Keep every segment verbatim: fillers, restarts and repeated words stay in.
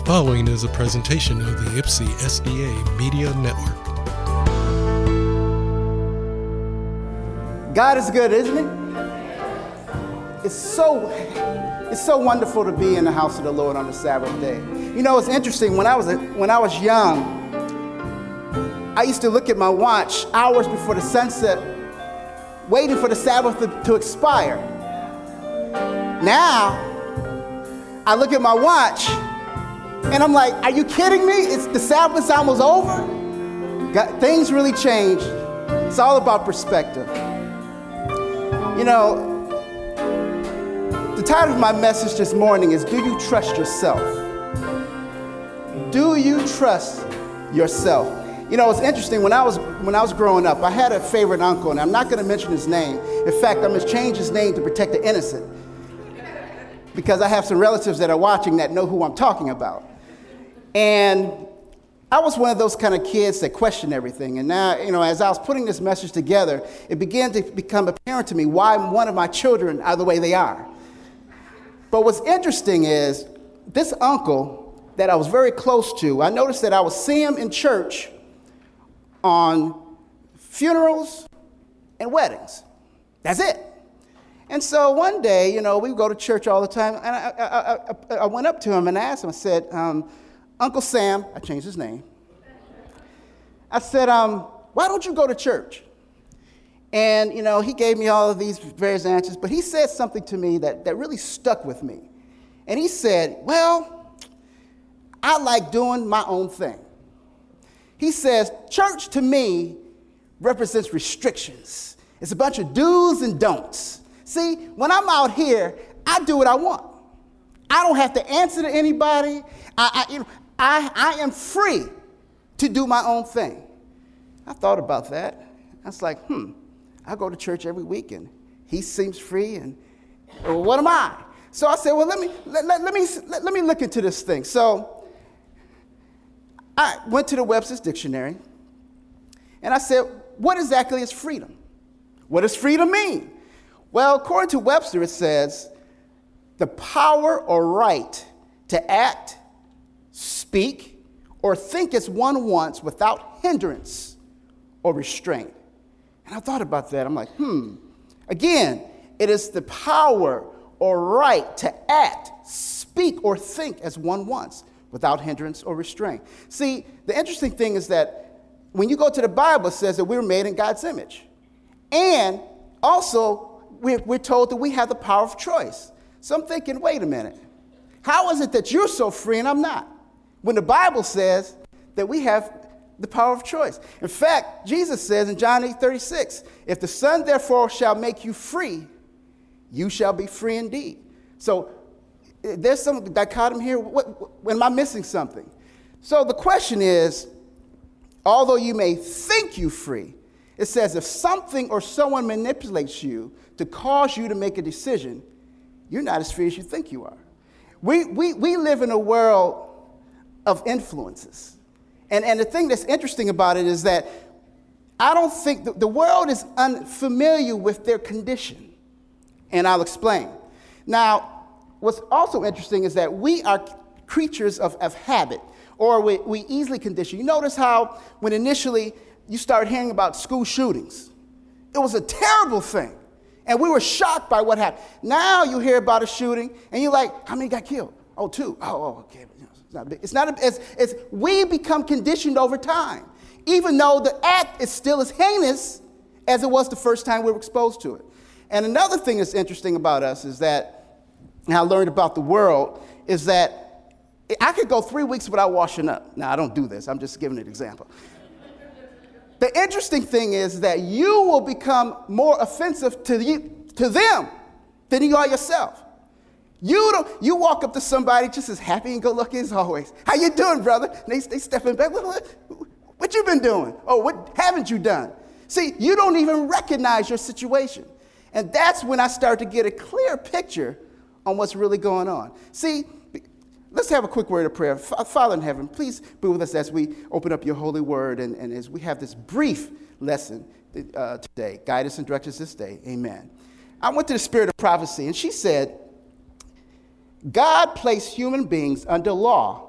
following is a presentation of the Ypsi S D A Media Network. God is good, isn't he? It's so, it's so wonderful to be in the house of the Lord on the Sabbath day. You know, it's interesting. When I was a, when I was young, I used to look at my watch hours before the sunset, waiting for the Sabbath to, to expire. Now, I look at my watch, and I'm like, are you kidding me? It's the Sabbath's almost over? God, things really change. It's all about perspective. You know, the title of my message this morning is, Do You Trust Yourself? Do you trust yourself? You know, it's interesting. When I was when I was growing up, I had a favorite uncle, and I'm not going to mention his name. In fact, I'm going to change his name to protect the innocent, because I have some relatives that are watching that know who I'm talking about. And I was one of those kind of kids that question everything. And now, you know, as I was putting this message together, it began to become apparent to me why one of my children are the way they are. But what's interesting is this uncle that I was very close to, I noticed that I would see him in church on funerals and weddings. That's it. And so one day, you know, we would go to church all the time, and I, I, I, I went up to him and asked him, I said, um, Uncle Sam, I changed his name. I said, um, why don't you go to church? And, you know, he gave me all of these various answers, but he said something to me that, that really stuck with me. And he said, well, I like doing my own thing. He says, church to me represents restrictions. It's a bunch of do's and don'ts. See, when I'm out here, I do what I want. I don't have to answer to anybody. I, I, you know, I, I am free to do my own thing. I thought about that. I was like, hmm, I go to church every week, and he seems free, and well, what am I? So I said, well, let me let, let, let me let, let me look into this thing. So I went to the Webster's Dictionary, and I said, what exactly is freedom? What does freedom mean? Well, according to Webster, it says the power or right to act, speak, or think as one wants without hindrance or restraint. And I thought about that. I'm like, hmm. Again, it is the power or right to act, speak, or think as one wants without hindrance or restraint. See, the interesting thing is that when you go to the Bible, it says that we were made in God's image. And also, we're, we're told that we have the power of choice. So I'm thinking, wait a minute. How is it that you're so free and I'm not? When the Bible says that we have the power of choice. In fact, Jesus says in John eight thirty-six, if the Son therefore shall make you free, you shall be free indeed. So there's some dichotomy here. What, what, when am I missing something? So the question is, although you may think you free, it says if something or someone manipulates you to cause you to make a decision, you're not as free as you think you are. We, we, we live in a world of influences. And, and the thing that's interesting about it is that I don't think the, the world is unfamiliar with their condition. And I'll explain. Now, what's also interesting is that we are creatures of, of habit, or we, we easily condition. You notice how when initially you start hearing about school shootings, it was a terrible thing. And we were shocked by what happened. Now you hear about a shooting, and you're like, how many got killed? Oh, two. Oh, oh okay. It's not big. It's not. A, it's, it's, we become conditioned over time, even though the act is still as heinous as it was the first time we were exposed to it. And another thing that's interesting about us is that, and I learned about the world, is that I could go three weeks without washing up. Now, I don't do this. I'm just giving an example. The interesting thing is that you will become more offensive to you, to them than you are yourself. You don't. You walk up to somebody just as happy and go lucky as always. How you doing, brother? And they they stepping back. What, what, what you been doing? Oh, what haven't you done? See, you don't even recognize your situation, and that's when I start to get a clear picture on what's really going on. See. Let's have a quick word of prayer. Father in heaven, please be with us as we open up your holy word and, and as we have this brief lesson uh, today. Guide us and direct us this day. Amen. I went to the Spirit of Prophecy, and she said, God placed human beings under law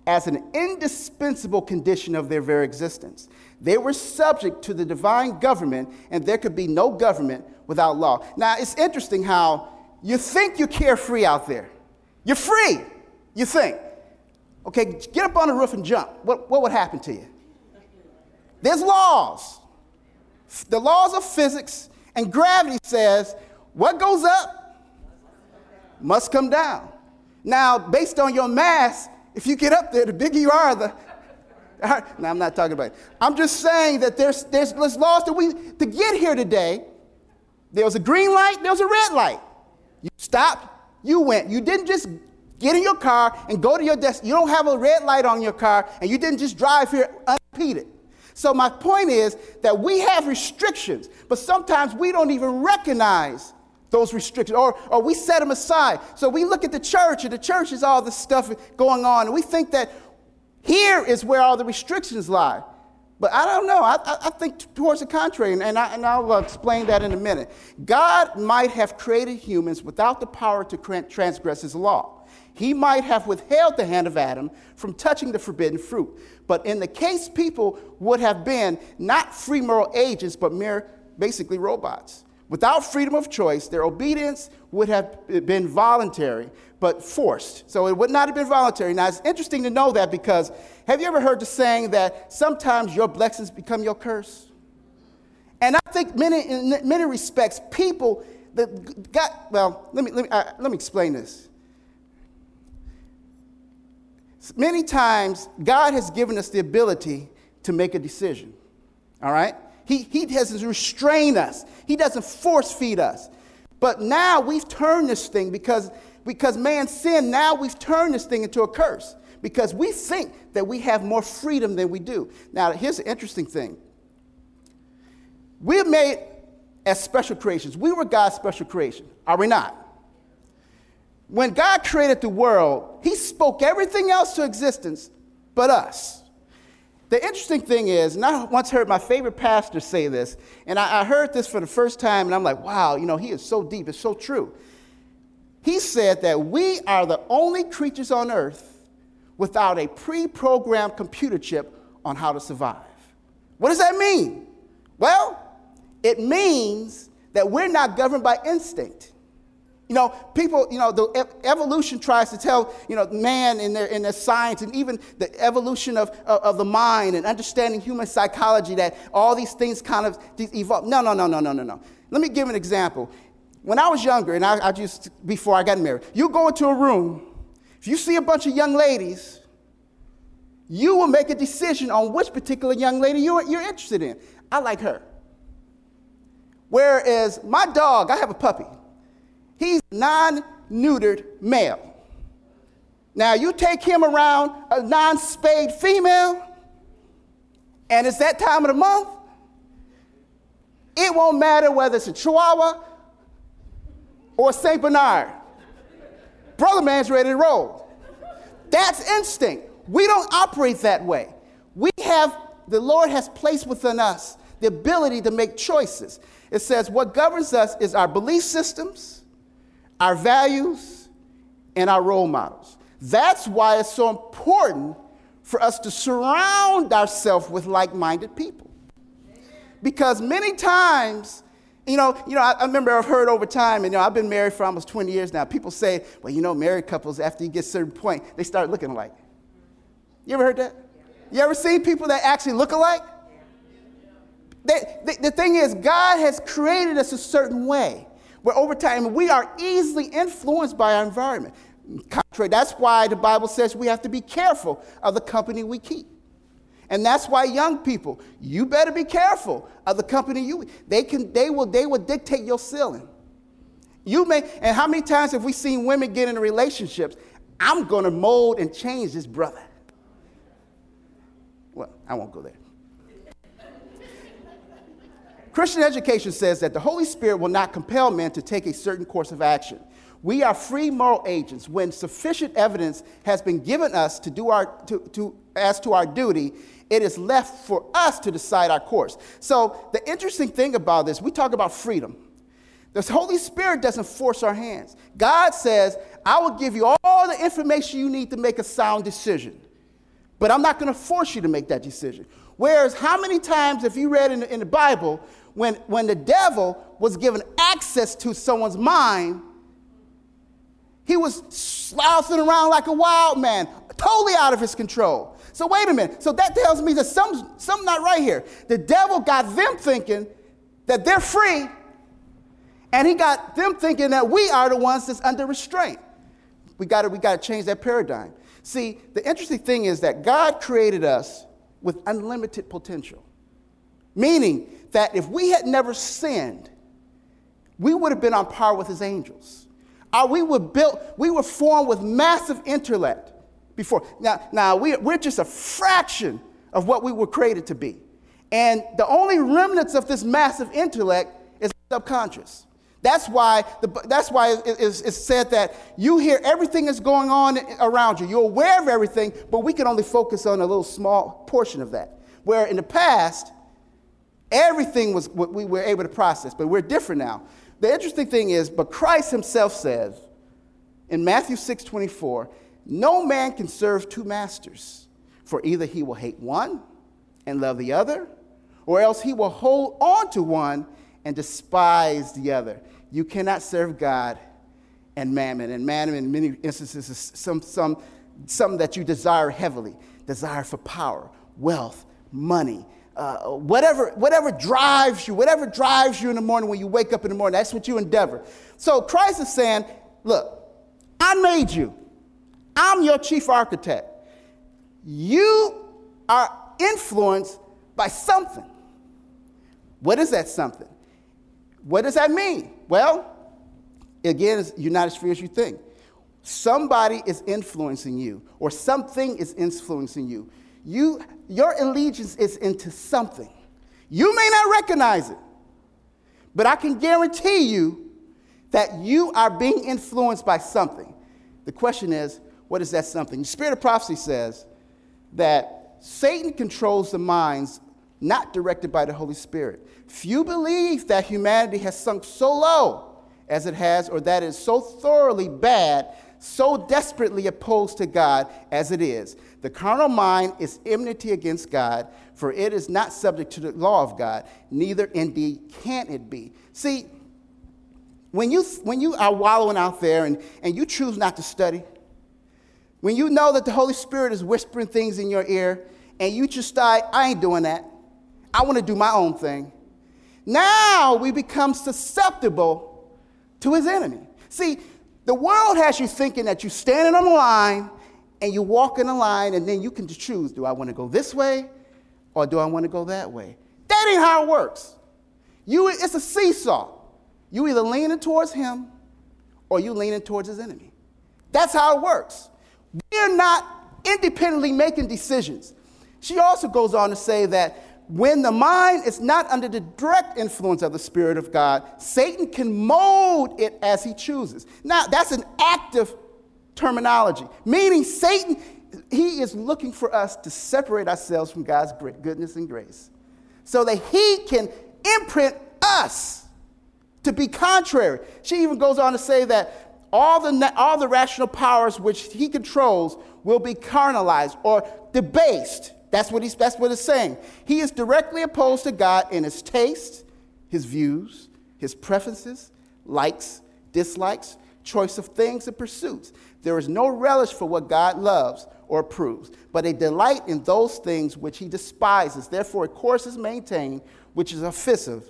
as an indispensable condition of their very existence. They were subject to the divine government, and there could be no government without law. Now, it's interesting how you think you're carefree out there. You're free, you think. Okay, get up on the roof and jump. What, what would happen to you? There's laws. The laws of physics, and gravity says what goes up must come down. Now, based on your mass, if you get up there, the bigger you are, the... Now, I'm not talking about it. I'm just saying that there's, there's, there's laws that we... To get here today, there was a green light, there was a red light. You stopped, you went. You didn't just get in your car and go to your desk. You don't have a red light on your car, and you didn't just drive here unimpeded. So my point is that we have restrictions, but sometimes we don't even recognize those restrictions, or, or we set them aside. So we look at the church, and the church is all this stuff going on, and we think that here is where all the restrictions lie. But I don't know. I, I, I think towards the contrary, and, and, I, and I'll explain that in a minute. God might have created humans without the power to transgress his law. He might have withheld the hand of Adam from touching the forbidden fruit. But in the case, people would have been not free moral agents, but mere, basically, robots. Without freedom of choice, their obedience would have been voluntary, but forced. So it would not have been voluntary. Now, it's interesting to know that, because have you ever heard the saying that sometimes your blessings become your curse? And I think many, in many respects, people that got, well, let me, let me, uh, let me explain this. Many times, God has given us the ability to make a decision, all right? He, he doesn't restrain us. He doesn't force feed us. But now we've turned this thing, because, because man sinned, now we've turned this thing into a curse, because we think that we have more freedom than we do. Now, here's the interesting thing. We're made as special creations. We were God's special creation, are we not? When God created the world, he spoke everything else to existence but us. The interesting thing is, and I once heard my favorite pastor say this, and I, I heard this for the first time, and I'm like, wow, you know, he is so deep, it's so true. He said that we are the only creatures on earth without a pre-programmed computer chip on how to survive. What does that mean? Well, it means that we're not governed by instinct. You know, people, you know, the evolution tries to tell, you know, man in their, in their science, and even the evolution of, of, of the mind and understanding human psychology, that all these things kind of evolve. No, no, no, no, no, no, no. Let me give an example. When I was younger, and I, I just, before I got married, you go into a room, if you see a bunch of young ladies, you will make a decision on which particular young lady you're, you're interested in. I like her. Whereas my dog, I have a puppy. He's non-neutered male. Now, you take him around a non-spayed female, and it's that time of the month, it won't matter whether it's a Chihuahua or a Saint Bernard. Brother man's ready to roll. That's instinct. We don't operate that way. We have, the Lord has placed within us the ability to make choices. It says what governs us is our belief systems, our values, and our role models. That's why it's so important for us to surround ourselves with like-minded people. Because many times, you know, you know, I, I remember I've heard over time, and you know, I've been married for almost twenty years now. People say, well, you know, married couples, after you get to a certain point, they start looking alike. You ever heard that? You ever seen people that actually look alike? They, they, the thing is, God has created us a certain way, where over time we are easily influenced by our environment. Contrary, that's why the Bible says we have to be careful of the company we keep. And that's why young people, you better be careful of the company you they can they will they will dictate your ceiling. You may, and how many times have we seen women get into relationships? I'm going to mold and change this brother. Well, I won't go there. Christian education says that the Holy Spirit will not compel men to take a certain course of action. We are free moral agents. When sufficient evidence has been given us to do our, to, to, as to our duty, it is left for us to decide our course. So the interesting thing about this, we talk about freedom. The Holy Spirit doesn't force our hands. God says, I will give you all the information you need to make a sound decision. but I'm not going to force you to make that decision. Whereas how many times have you read in the, in the Bible when, when the devil was given access to someone's mind, he was sloughing around like a wild man, totally out of his control. So wait a minute. So that tells me that something's, something not right here. The devil got them thinking that they're free, and he got them thinking that we are the ones that's under restraint. We got to we got to change that paradigm. See, the interesting thing is that God created us with unlimited potential, meaning that if we had never sinned, we would have been on par with his angels. Uh, we were built, we were formed with massive intellect before. Now, now we, we're just a fraction of what we were created to be. And the only remnants of this massive intellect is subconscious. That's why, the, that's why it, it's, it's said that you hear everything that's going on around you. You're aware of everything, but we can only focus on a little small portion of that. Where in the past, everything was what we were able to process, but we're different now. The interesting thing is, but Christ himself says in Matthew six twenty-four, no man can serve two masters, for either he will hate one and love the other, or else he will hold on to one and despise the other. You cannot serve God and mammon. And mammon in many instances is some, some, something that you desire heavily. Desire for power, wealth, money, uh, whatever, whatever drives you, whatever drives you in the morning when you wake up in the morning, that's what you endeavor. So Christ is saying, look, I made you. I'm your chief architect. You are influenced by something. What is that something? What does that mean? Well, again, you're not as free as you think. Somebody is influencing you, or something is influencing you. You, your allegiance is into something. You may not recognize it, but I can guarantee you that you are being influenced by something. The question is, what is that something? The Spirit of Prophecy says that Satan controls the minds not directed by the Holy Spirit. Few believe that humanity has sunk so low as it has, or that it is so thoroughly bad, so desperately opposed to God as it is. The carnal mind is enmity against God, for it is not subject to the law of God, neither indeed can it be. See, when you, when you are wallowing out there and, and you choose not to study, when you know that the Holy Spirit is whispering things in your ear, and you just decide, I ain't doing that. I want to do my own thing. Now we become susceptible to his enemy. See, the world has you thinking that you're standing on the line and you walk in the line and then you can choose, do I want to go this way or do I want to go that way? That ain't how it works. You, it's a seesaw. You either leaning towards him or you leaning towards his enemy. That's how it works. We're not independently making decisions. She also goes on to say that when the mind is not under the direct influence of the Spirit of God, Satan can mold it as he chooses. Now, that's an active terminology, meaning Satan, he is looking for us to separate ourselves from God's goodness and grace so that he can imprint us to be contrary. She even goes on to say that all the, all the rational powers which he controls will be carnalized or debased. That's what, he's, that's what it's saying. He is directly opposed to God in his tastes, his views, his preferences, likes, dislikes, choice of things and pursuits. There is no relish for what God loves or approves, but a delight in those things which he despises. Therefore, a course is maintained which is offensive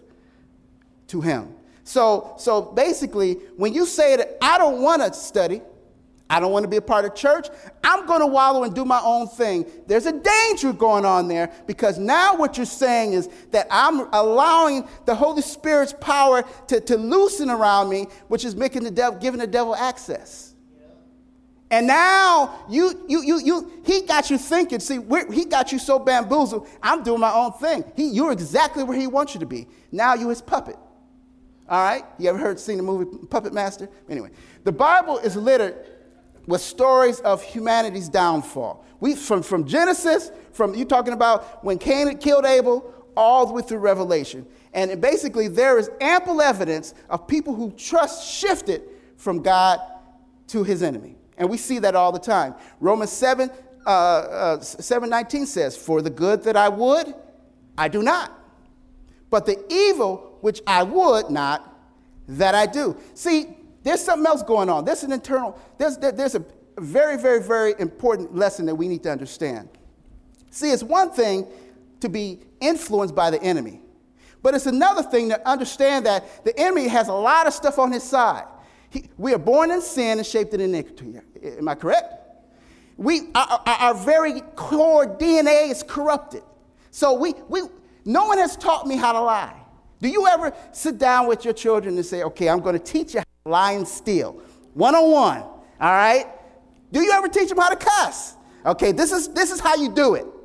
to him. So, so basically, when you say that I don't want to study, I don't want to be a part of church, I'm going to wallow and do my own thing. There's a danger going on there because now what you're saying is that I'm allowing the Holy Spirit's power to, to loosen around me, which is making the devil, giving the devil access. Yeah. And now you, you, you, you, he got you thinking. See, we're, he got you so bamboozled. I'm doing my own thing. He, you're exactly where he wants you to be. Now you're his puppet. All right? You ever heard, seen the movie Puppet Master? Anyway, the Bible is littered with stories of humanity's downfall. We from, from Genesis, from you talking about when Cain killed Abel, all the way through Revelation. And basically there is ample evidence of people who trust shifted from God to his enemy. And we see that all the time. Romans seven uh, uh, seven nineteen says, for the good that I would, I do not. But the evil which I would not, that I do. See, there's something else going on. There's an internal, there's, there's a very, very, very important lesson that we need to understand. See, it's one thing to be influenced by the enemy, but it's another thing to understand that the enemy has a lot of stuff on his side. He, we are born in sin and shaped in iniquity. Am I correct? We, our, our very core D N A is corrupted. So we, we, no one has taught me how to lie. Do you ever sit down with your children and say, okay, I'm going to teach you how to lie and steal, one-on-one, all right? Do you ever teach them how to cuss? Okay, this is, this is how you do it.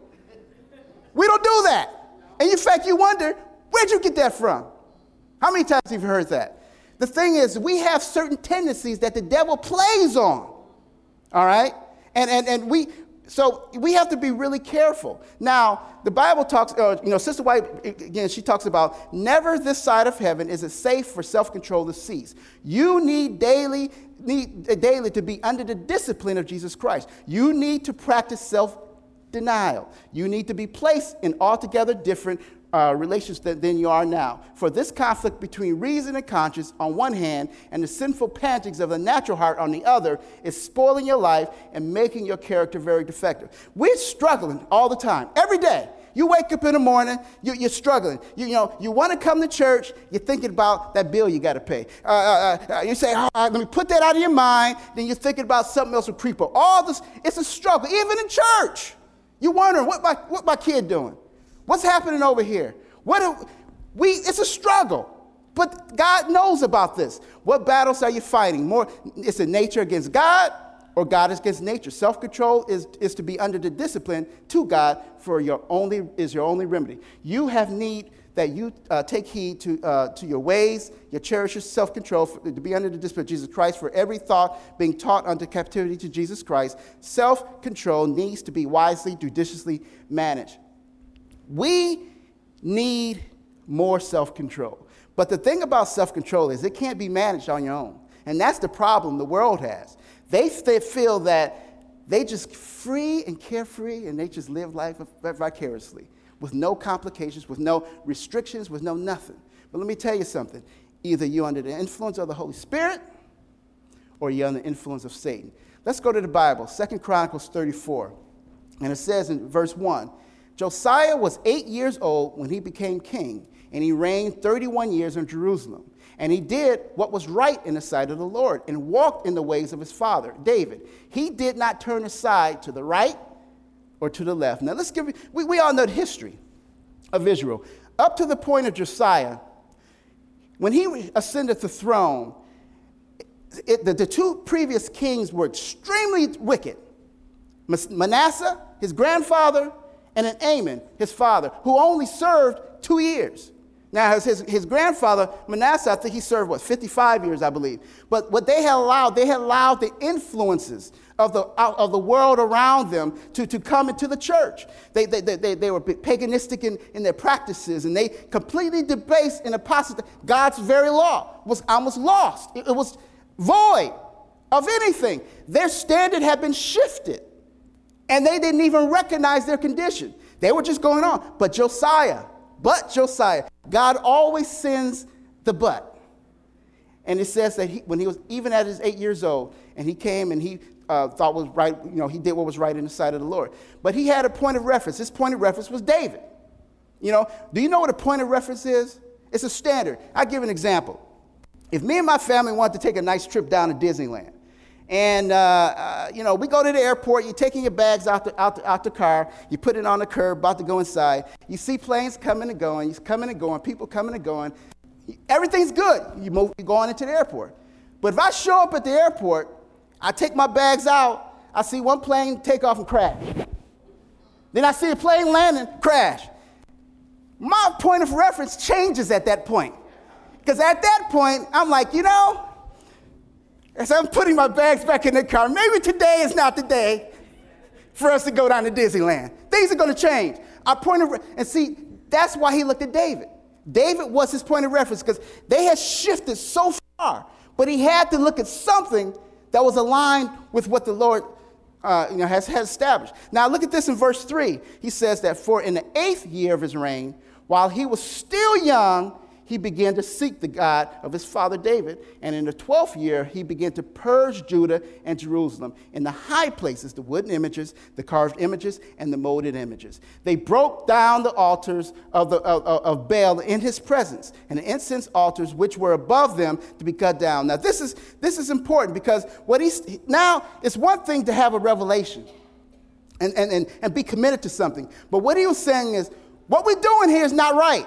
We don't do that. And in fact, you wonder, where'd you get that from? How many times have you heard that? The thing is, we have certain tendencies that the devil plays on, all right? And, and, and we, so we have to be really careful. Now, the Bible talks, uh, you know, Sister White, again, she talks about, never this side of heaven is it safe for self-control to cease. You need daily, need uh, daily to be under the discipline of Jesus Christ. You need to practice self-denial. You need to be placed in altogether different Uh, relations than, than you are now. For this conflict between reason and conscience on one hand and the sinful pantings of the natural heart on the other is spoiling your life and making your character very defective. We're struggling all the time, every day. You wake up in the morning, you, you're struggling. You, you know, you want to come to church, you're thinking about that bill you got to pay. Uh, uh, uh, you say, all right, let me put that out of your mind. Then you're thinking about something else with creep up. All this, it's a struggle, even in church. You're wondering, what my, what my kid doing? What's happening over here? What do we? It's a struggle, but God knows about this. What battles are you fighting? More, is it nature against God or God against nature? Self-control is, is to be under the discipline to God for your only is your only remedy. You have need that you uh, take heed to uh, to your ways, your cherishes self-control for, to be under the discipline of Jesus Christ. For every thought being taught unto captivity to Jesus Christ, self-control needs to be wisely, judiciously managed. We need more self-control. But the thing about self-control is it can't be managed on your own. And that's the problem the world has. They, they feel that they just free and carefree and they just live life vicariously with no complications, with no restrictions, with no nothing. But let me tell you something. Either you're under the influence of the Holy Spirit or you're under the influence of Satan. Let's go to the Bible, Second Chronicles thirty-four. And it says in verse one, Josiah was eight years old when he became king, and he reigned thirty-one years in Jerusalem. And he did what was right in the sight of the Lord and walked in the ways of his father, David. He did not turn aside to the right or to the left. Now, let's give you, we, we all know the history of Israel. Up to the point of Josiah, when he ascended the throne, it, the, the two previous kings were extremely wicked. Manasseh, his grandfather, and then Amon, his father, who only served two years. Now, his, his, his grandfather, Manasseh, I think he served, what, fifty-five years, I believe. But what they had allowed, they had allowed the influences of the, of the world around them to, to come into the church. They, they, they, they were paganistic in, in their practices, and they completely debased and apostatized. God's very law was almost lost. It, it was void of anything. Their standard had been shifted. And they didn't even recognize their condition. They were just going on. But Josiah, but Josiah, God always sends the but. And it says that he, when he was even at his eight years old, and he came and he uh, thought was right, you know, he did what was right in the sight of the Lord. But he had a point of reference. His point of reference was David. You know, do you know what a point of reference is? It's a standard. I'll give an example. If me and my family wanted to take a nice trip down to Disneyland, and, uh, uh, you know, we go to the airport, you're taking your bags out the, out, the, out the car, you put it on the curb, about to go inside. You see planes coming and going, you're coming and going, people coming and going. Everything's good. You move, you're going into the airport. But if I show up at the airport, I take my bags out, I see one plane take off and crash. Then I see a plane landing, crash. My point of reference changes at that point. Because at that point, I'm like, you know, as I'm putting my bags back in the car, maybe today is not the day for us to go down to Disneyland. Things are going to change. Our point of re- and see, that's why he looked at David. David was his point of reference because they had shifted so far, but he had to look at something that was aligned with what the Lord uh, you know, has, has established. Now look at this in verse three. He says that for in the eighth year of his reign, while he was still young, he began to seek the God of his father David. And in the twelfth year, he began to purge Judah and Jerusalem in the high places, the wooden images, the carved images, and the molded images. They broke down the altars of, the, of, of Baal in his presence, and the incense altars which were above them to be cut down. Now, this is, this is important because what he's, now it's one thing to have a revelation and, and, and, and be committed to something. But what he was saying is, what we're doing here is not right.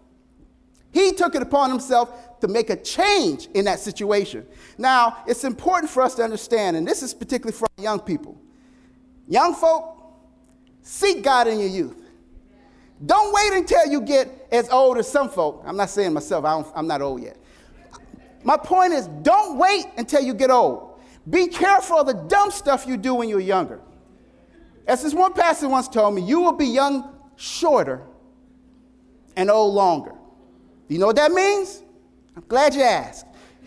He took it upon himself to make a change in that situation. Now, it's important for us to understand, and this is particularly for young people. Young folk, seek God in your youth. Don't wait until you get as old as some folk. I'm not saying myself, I don't, I'm not old yet. My point is, don't wait until you get old. Be careful of the dumb stuff you do when you're younger. As this one pastor once told me, you will be young shorter and old longer. You know what that means? I'm glad you asked.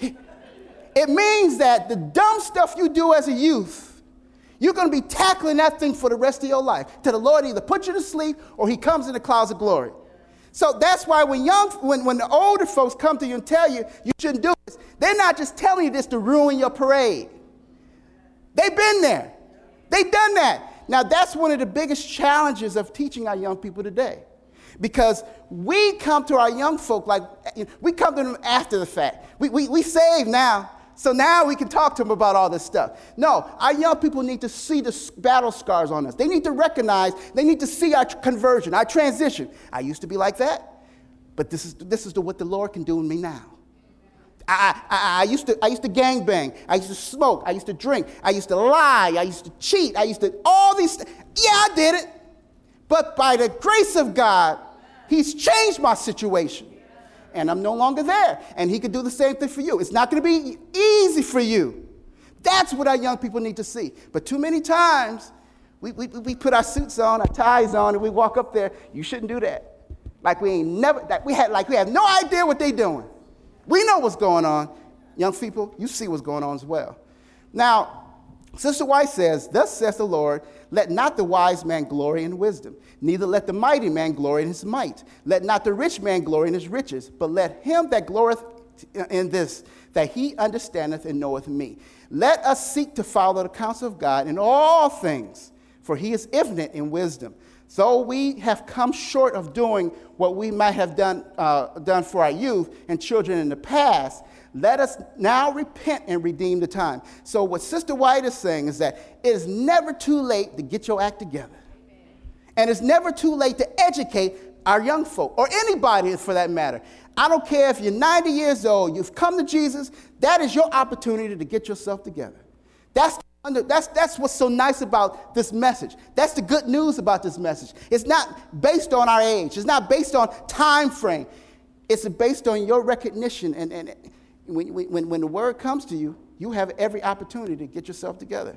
It means that the dumb stuff you do as a youth, you're going to be tackling that thing for the rest of your life. Till the Lord either puts you to sleep or he comes in the clouds of glory. So that's why when young, when, when the older folks come to you and tell you you shouldn't do this, they're not just telling you this to ruin your parade. They've been there. They've done that. Now that's one of the biggest challenges of teaching our young people today. Because we come to our young folk like, we come to them after the fact. We, we, we saved now, so now we can talk to them about all this stuff. No, our young people need to see the battle scars on us. They need to recognize, they need to see our conversion, our transition. I used to be like that, but this is, this is the, what the Lord can do in me now. I, I, I, used to, I used to gangbang. I used to smoke. I used to drink. I used to lie. I used to cheat. I used to, all these, yeah, I did it. But by the grace of God, he's changed my situation. And I'm no longer there. And he could do the same thing for you. It's not going to be easy for you. That's what our young people need to see. But too many times, we, we, we put our suits on, our ties on, and we walk up there. You shouldn't do that. Like we ain't never, that we had, like we have no idea what they're doing. We know what's going on. Young people, you see what's going on as well. Now, Sister White says, thus says the Lord, let not the wise man glory in wisdom, neither let the mighty man glory in his might. Let not the rich man glory in his riches, but let him that glorieth in this, that he understandeth and knoweth me. Let us seek to follow the counsel of God in all things, for he is infinite in wisdom. So we have come short of doing what we might have done, uh, done for our youth and children in the past. Let us now repent and redeem the time. So what Sister White is saying is that it is never too late to get your act together. Amen. And it's never too late to educate our young folk, or anybody for that matter. I don't care if you're ninety years old, you've come to Jesus, that is your opportunity to get yourself together. That's, that's, that's what's so nice about this message. That's the good news about this message. It's not based on our age. It's not based on time frame. It's based on your recognition and, and When, when, when the word comes to you, you have every opportunity to get yourself together.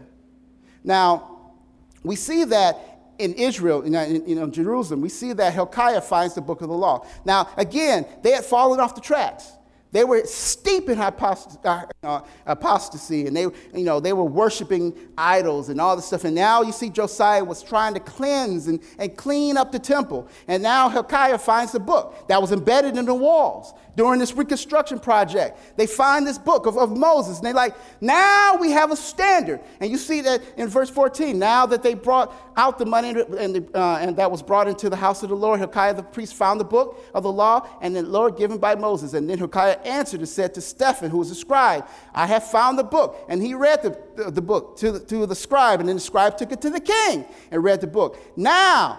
Now, we see that in Israel, in, in, in Jerusalem, we see that Hilkiah finds the book of the law. Now, again, they had fallen off the tracks. They were steep in apost- uh, apostasy, and they, you know, they were worshiping idols and all this stuff. And now you see Josiah was trying to cleanse and, and clean up the temple. And now Hilkiah finds the book that was embedded in the walls during this reconstruction project. They find this book of, of Moses, and they're like, now we have a standard. And you see that in verse fourteen. Now that they brought out the money and, the, uh, and that was brought into the house of the Lord, Hilkiah the priest found the book of the law and the Lord given by Moses. And then Hilkiah answered and said to Stephen, who was a scribe, I have found the book. And he read the, the, the book to the, to the scribe, and then the scribe took it to the king and read the book. Now,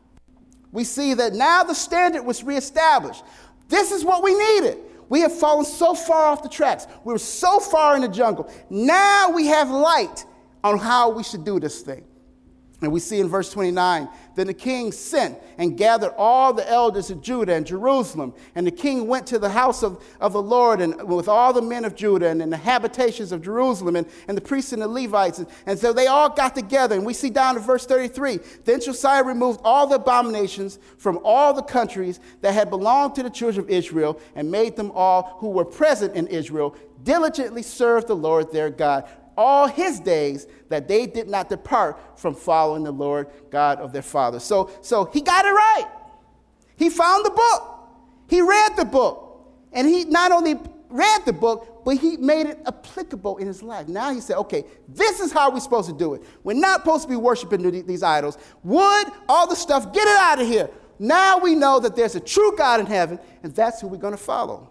we see that now the standard was reestablished. This is what we needed. We have fallen so far off the tracks. We were so far in the jungle. Now we have light on how we should do this thing. And we see in verse twenty-nine, then the king sent and gathered all the elders of Judah and Jerusalem. And the king went to the house of, of the Lord and with all the men of Judah and in the habitations of Jerusalem and, and the priests and the Levites. And, and so they all got together. And we see down to verse thirty-three, then Josiah removed all the abominations from all the countries that had belonged to the children of Israel and made them all who were present in Israel diligently serve the Lord their God. all his days, that they did not depart from following the Lord God of their fathers. So, so he got it right. He found the book. He read the book. And he not only read the book, but he made it applicable in his life. Now he said, okay, this is how we're supposed to do it. We're not supposed to be worshiping these idols. Wood, all the stuff, get it out of here. Now we know that there's a true God in heaven, and that's who we're going to follow.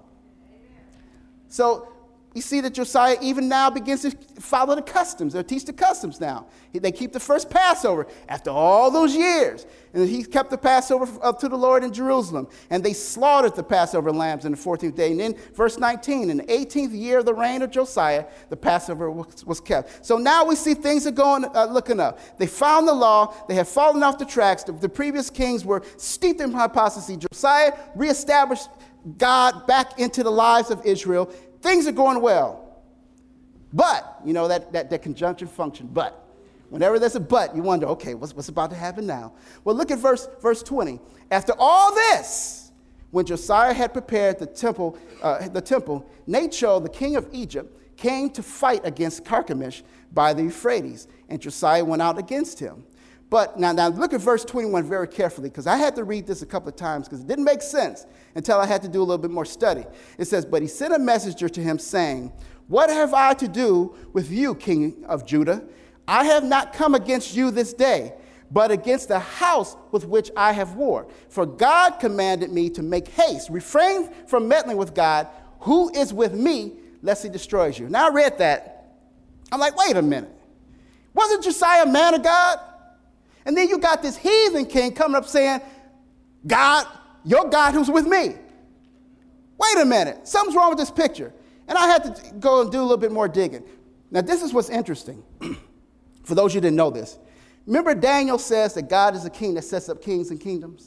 So you see that Josiah even now begins to follow the customs, or teach the customs now. They keep the first Passover after all those years. And he kept the Passover up to the Lord in Jerusalem. And they slaughtered the Passover lambs on the fourteenth day. And then verse nineteen, in the eighteenth year of the reign of Josiah, the Passover was, was kept. So now we see things are going, uh, looking up. They found the law. They have fallen off the tracks. The, the previous kings were steeped in hypocrisy. Josiah reestablished God back into the lives of Israel. Things are going well. But, you know, that, that, that conjunction function, but. Whenever there's a but, you wonder, okay, what's, what's about to happen now? Well, look at verse, verse twenty. After all this, when Josiah had prepared the temple, uh, the temple, Necho, the king of Egypt, came to fight against Carchemish by the Euphrates, and Josiah went out against him. But now, now look at verse twenty-one very carefully, because I had to read this a couple of times because it didn't make sense until I had to do a little bit more study. It says, but he sent a messenger to him saying, what have I to do with you, king of Judah? I have not come against you this day, but against the house with which I have war. For God commanded me to make haste, refrain from meddling with God, who is with me, lest he destroys you. Now I read that. I'm like, wait a minute. Wasn't Josiah a man of God? And then you got this heathen king coming up saying, God, your God who's with me. Wait a minute. Something's wrong with this picture. And I had to go and do a little bit more digging. Now, this is what's interesting. For those of you who didn't know this. Remember Daniel says that God is a king that sets up kings and kingdoms?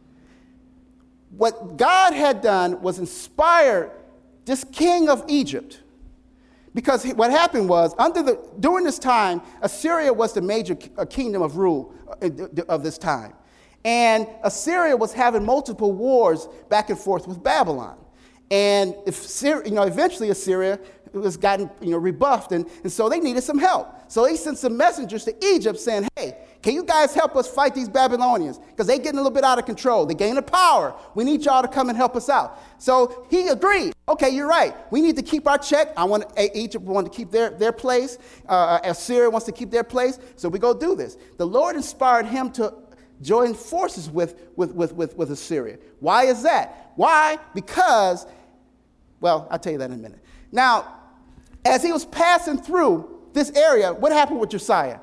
What God had done was inspire this king of Egypt. Because what happened was, under the, during this time, Assyria was the major kingdom of rule of this time. And Assyria was having multiple wars back and forth with Babylon. And if, you know, eventually Assyria was gotten, you know, rebuffed, and, and so they needed some help. So they sent some messengers to Egypt saying, hey, can you guys help us fight these Babylonians? Because they're getting a little bit out of control. They're gaining power. We need y'all to come and help us out. So he agreed. Okay, you're right. We need to keep our check. I want Egypt wanted to keep their, their place. Uh, Assyria wants to keep their place. So we go do this. The Lord inspired him to join forces with, with, with, with, with Assyria. Why is that? Why? Because, well, I'll tell you that in a minute. Now, as he was passing through this area, what happened with Josiah?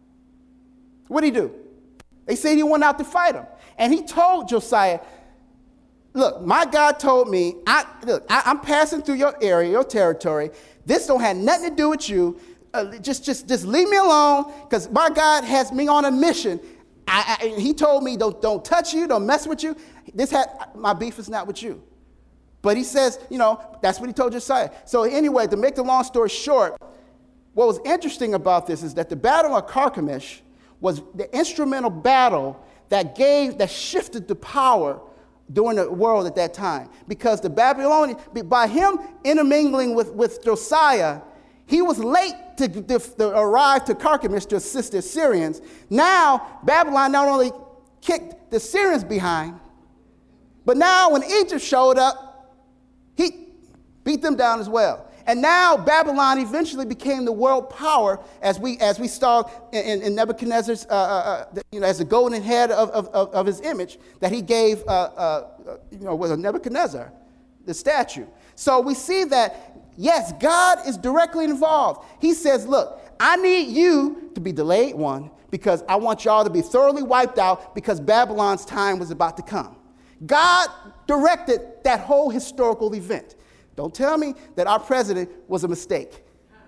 What did he do? They said he went out to fight him. And he told Josiah, look, my God told me, I, look, I, I'm passing through your area, your territory. This don't have nothing to do with you. Uh, just, just, just leave me alone, because my God has me on a mission. I, I, he told me, don't, don't touch you, don't mess with you. This had, my beef is not with you. But he says, you know, that's what he told Josiah. So anyway, to make the long story short, what was interesting about this is that the Battle of Carchemish was the instrumental battle that gave, that shifted the power during the world at that time. Because the Babylonians, by him intermingling with, with Josiah, he was late to, to, to arrive to Carchemish to assist the Assyrians. Now, Babylon not only kicked the Assyrians behind, but now when Egypt showed up, he beat them down as well. And now Babylon eventually became the world power, as we as we saw in, in Nebuchadnezzar's, uh, uh, you know, as the golden head of, of, of his image that he gave, uh, uh, you know, was a Nebuchadnezzar, the statue. So we see that, yes, God is directly involved. He says, look, I need you to be delayed, one, because I want y'all to be thoroughly wiped out because Babylon's time was about to come. God directed that whole historical event. Don't tell me that our president was a mistake.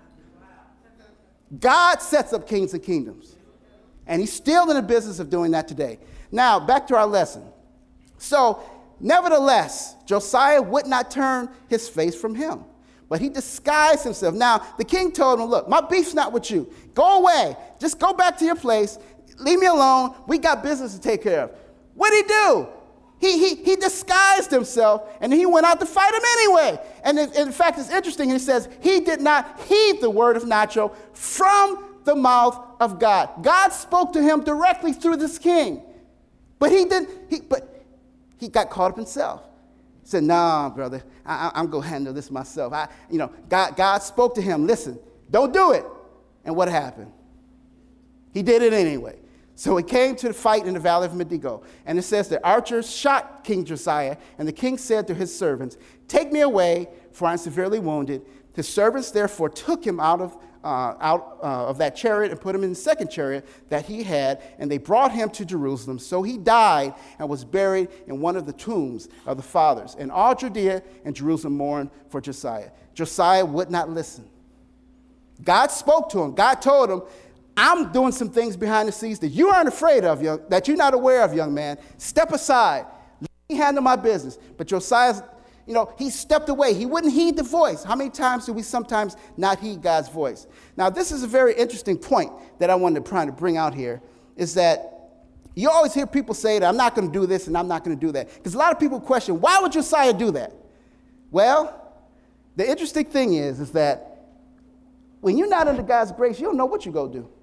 God sets up kings and kingdoms. And he's still in the business of doing that today. Now, back to our lesson. So, nevertheless, Josiah would not turn his face from him, but he disguised himself. Now, the king told him, look, my beef's not with you. Go away. Just go back to your place. Leave me alone. We got business to take care of. What did he do? He, he, he disguised himself, and he went out to fight him anyway. And in, in fact, it's interesting. He says he did not heed the word of Nacho from the mouth of God. God spoke to him directly through this king. But he didn't, he, but he got caught up himself. He said, nah, brother, I, I, I'm going to handle this myself. I, you know, God, God spoke to him, listen, don't do it. And what happened? He did it anyway. So he came to the fight in the valley of Megiddo. And it says the archers shot King Josiah, and the king said to his servants, take me away, for I am severely wounded. His servants therefore took him out of Uh, out uh, of that chariot and put him in the second chariot that he had, and they brought him to Jerusalem. So he died and was buried in one of the tombs of the fathers. And all Judea and Jerusalem mourned for Josiah. Josiah would not listen. God spoke to him. God told him, I'm doing some things behind the scenes that you aren't afraid of, young, that you're not aware of, young man. Step aside. Let me handle my business. But Josiah's You know, he stepped away. He wouldn't heed the voice. How many times do we sometimes not heed God's voice? Now, this is a very interesting point that I wanted to try to bring out here, is that you always hear people say that I'm not going to do this and I'm not going to do that. Because a lot of people question, why would Josiah do that? Well, the interesting thing is, is that when you're not under God's grace, you don't know what you're going to do.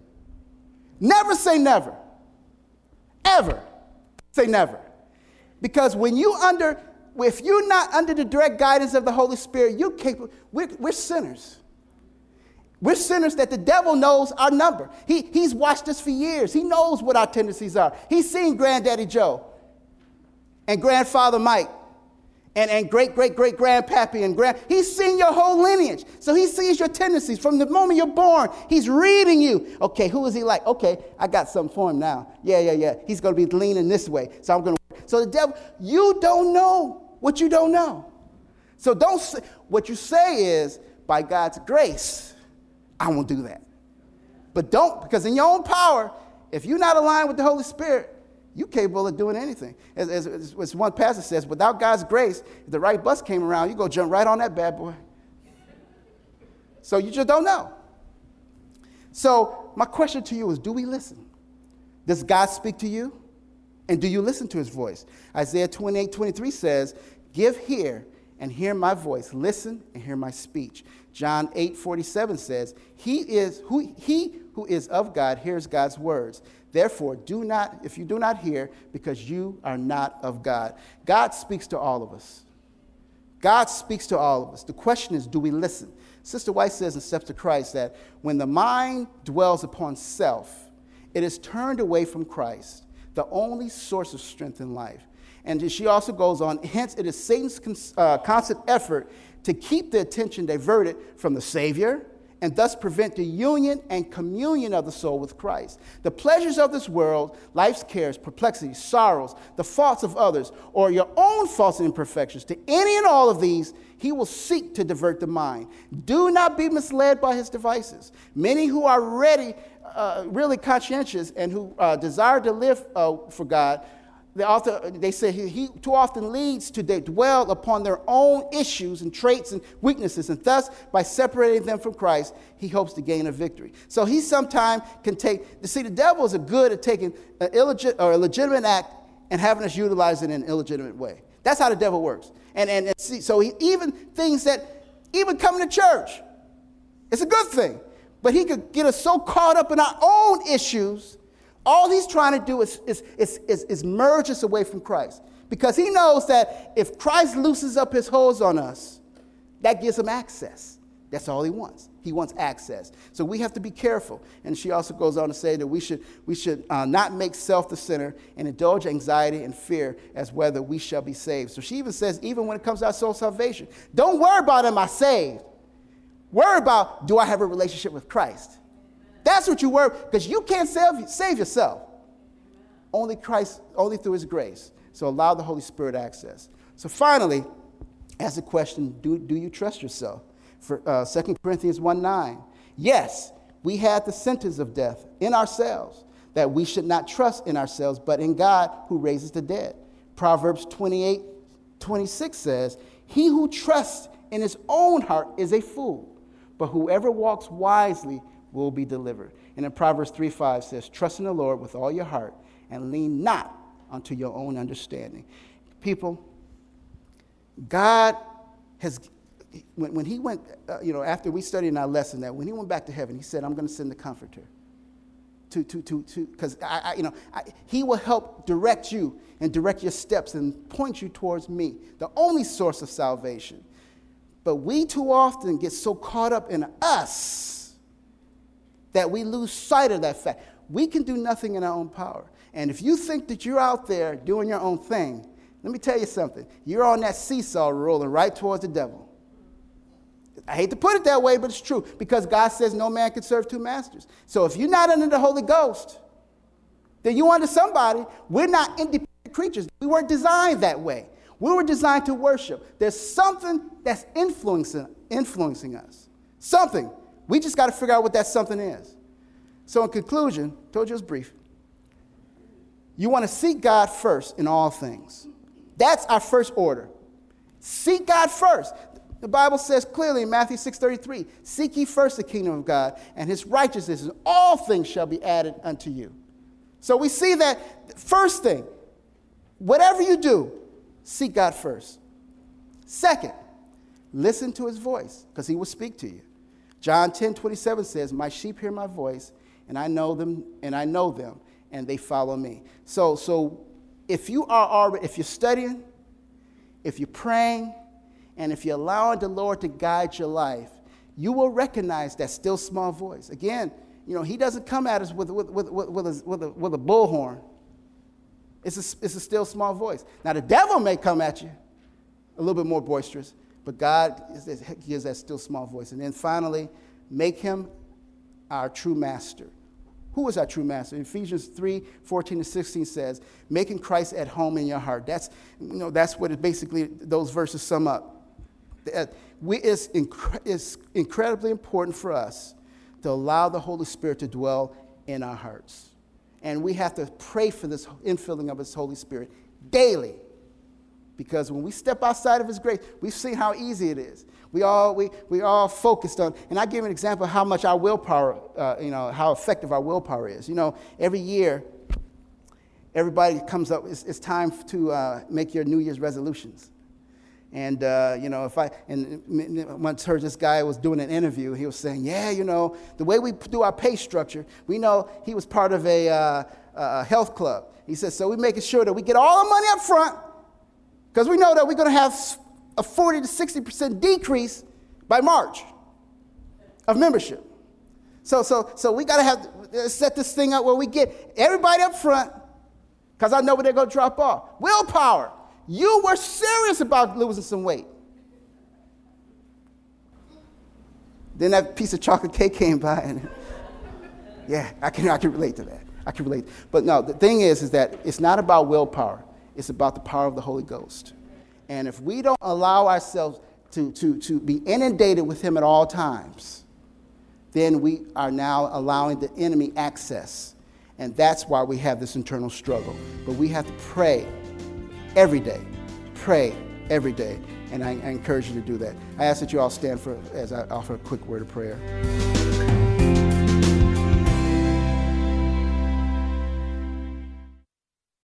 Never say never. Ever say never. Because when you under... If you're not under the direct guidance of the Holy Spirit, you're capable. We're, we're sinners. We're sinners that the devil knows our number. He, he's watched us for years. He knows what our tendencies are. He's seen Granddaddy Joe and Grandfather Mike and, and great, great, great Grandpappy and grand. He's seen your whole lineage. So he sees your tendencies. From the moment you're born, he's reading you. Okay, who is he like? Okay, I got something for him now. Yeah, yeah, yeah. He's going to be leaning this way. So I'm going to. So the devil, you don't know what you don't know. So don't say, what you say is, by God's grace, I won't do that. But don't, because in your own power, if you're not aligned with the Holy Spirit, you're capable of doing anything. As, as, as one pastor says, without God's grace, if the right bus came around, you go jump right on that bad boy. So you just don't know. So my question to you is, do we listen? Does God speak to you? And do you listen to his voice? Isaiah twenty-eight twenty-three says, give ear and hear my voice. Listen and hear my speech. John eight forty-seven says, he is who he who is of God hears God's words. Therefore, do not, if you do not hear, because you are not of God. God speaks to all of us. God speaks to all of us. The question is, do we listen? Sister White says in Steps to Christ that when the mind dwells upon self, it is turned away from Christ, the only source of strength in life. And she also goes on, hence it is Satan's uh, constant effort to keep the attention diverted from the Savior and thus prevent the union and communion of the soul with Christ. The pleasures of this world, life's cares, perplexities, sorrows, the faults of others, or your own faults and imperfections, to any and all of these, he will seek to divert the mind. Do not be misled by his devices. Many who are ready, uh, really conscientious and who uh, desire to live uh, for God, They, author, they say he, he too often leads to they dwell upon their own issues and traits and weaknesses, and thus, by separating them from Christ, he hopes to gain a victory. So he sometimes can take, you see, the devil is good at taking an illegit, or a legitimate act and having us utilize it in an illegitimate way. That's how the devil works. And, and, and see, so he, even things that, even coming to church, it's a good thing. But he could get us so caught up in our own issues. All he's trying to do is, is, is, is, is merge us away from Christ. Because he knows that if Christ loosens up his holds on us, that gives him access. That's all he wants. He wants access. So we have to be careful. And she also goes on to say that we should, we should uh, not make self the center and indulge anxiety and fear as whether we shall be saved. So she even says, even when it comes to our soul salvation, don't worry about am I saved. Worry about, do I have a relationship with Christ? That's what you worry, because you can't save, save yourself. Only Christ, only through his grace. So allow the Holy Spirit access. So finally, ask the question, do, do you trust yourself? For uh, Second Corinthians one nine, yes, we had the sentence of death in ourselves, that we should not trust in ourselves, but in God who raises the dead. Proverbs twenty-eight twenty-six says, he who trusts in his own heart is a fool, but whoever walks wisely will be delivered. And in Proverbs three five says, trust in the Lord with all your heart and lean not unto your own understanding. People, God has, when, when he went, uh, you know, after we studied in our lesson that when he went back to heaven, he said, I'm going to send the Comforter. To, to, to, to, because I, I, you know, I, he will help direct you and direct your steps and point you towards me, the only source of salvation. But we too often get so caught up in us that we lose sight of that fact. We can do nothing in our own power. And if you think that you're out there doing your own thing, let me tell you something. You're on that seesaw rolling right towards the devil. I hate to put it that way, but it's true, because God says no man can serve two masters. So if you're not under the Holy Ghost, then you're under somebody. We're not independent creatures. We weren't designed that way. We were designed to worship. There's something that's influencing, influencing us. Something. We just got to figure out what that something is. So in conclusion, told you it was brief. You want to seek God first in all things. That's our first order. Seek God first. The Bible says clearly in Matthew six thirty-three, seek ye first the kingdom of God and his righteousness, and all things shall be added unto you. So we see that first thing, whatever you do, seek God first. Second, listen to his voice, because he will speak to you. John ten twenty-seven says, my sheep hear my voice, and I know them, and I know them, and they follow me. So, so if you are already, if you're studying, if you're praying, and if you're allowing the Lord to guide your life, you will recognize that still small voice. Again, you know, he doesn't come at us with, with, with, with, with, a, with, a, with a bullhorn. It's a, it's a still small voice. Now, the devil may come at you a little bit more boisterous, but God is, gives that still small voice. And then finally, make him our true master. Who is our true master? Ephesians three fourteen to sixteen says, making Christ at home in your heart. That's, you know, that's what it basically, those verses sum up. We, it's, incre- it's incredibly important for us to allow the Holy Spirit to dwell in our hearts. And we have to pray for this infilling of his Holy Spirit daily. Because when we step outside of his grace, we've seen how easy it is. We all, we, we all focused on, and I give an example of how much our willpower, uh, you know, how effective our willpower is. You know, every year, everybody comes up, it's, it's time to uh, make your New Year's resolutions. And, uh, you know, if I, and once heard this guy was doing an interview, he was saying, yeah, you know, the way we do our pay structure, we know he was part of a, uh, a health club. He said, so we're making sure that we get all the money up front, because we know that we're going to have a forty to sixty percent decrease by March of membership. So, so, so we got to have to set this thing up where we get everybody up front, because I know where they're going to drop off. Willpower. You were serious about losing some weight. Then that piece of chocolate cake came by, and yeah, I can, I can relate to that. I can relate. But no, the thing is, is that it's not about willpower. It's about the power of the Holy Ghost. And if we don't allow ourselves to, to, to be inundated with him at all times, then we are now allowing the enemy access. And that's why we have this internal struggle. But we have to pray every day. Pray every day. And I, I encourage you to do that. I ask that you all stand for as I offer a quick word of prayer.